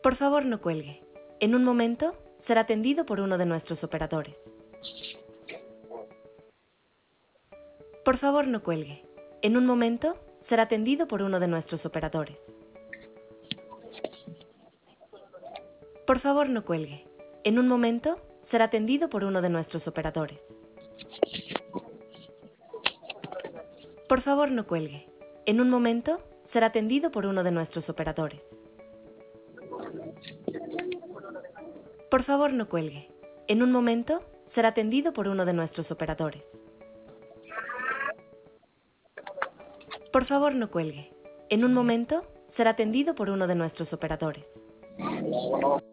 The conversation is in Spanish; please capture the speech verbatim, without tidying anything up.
Por favor, no cuelgue. En un momento será atendido por uno de nuestros operadores. Por favor, no cuelgue. En un momento será atendido por uno de nuestros operadores. Por favor, no cuelgue. En un momento será atendido por uno de nuestros operadores. Por favor, no cuelgue. En un momento será atendido por uno de nuestros operadores. Por favor, no cuelgue. En un momento será atendido por uno de nuestros operadores. Por favor, no cuelgue. En un momento será atendido por uno de nuestros operadores.